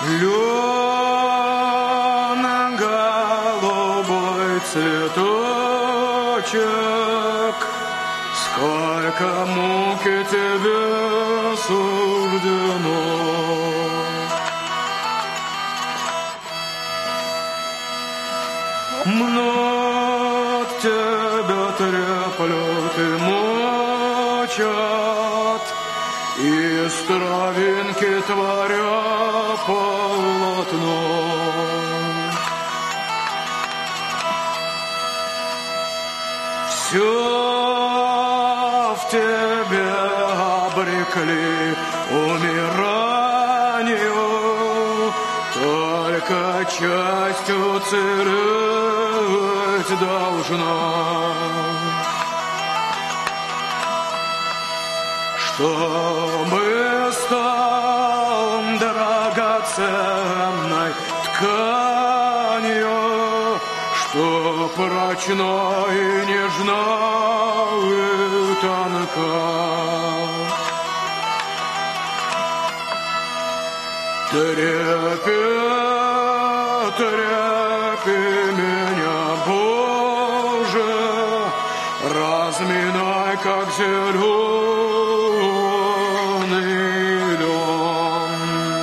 Лен, голубой цветочек, сколько муки тебе суждено. Мнут тебя треплют и мочат, из травинки творя полотно. Все в тебе обрекли умиранию, только частью целеть должна. Чтобы стал драгоценной тканью, что прочна и нежна и тонка. Трепи меня, Боже, разминай, как зеленый лен,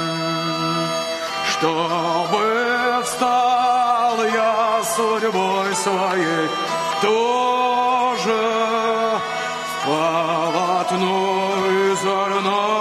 чтобы встал я судьбой своей тоже в полотно изорванное.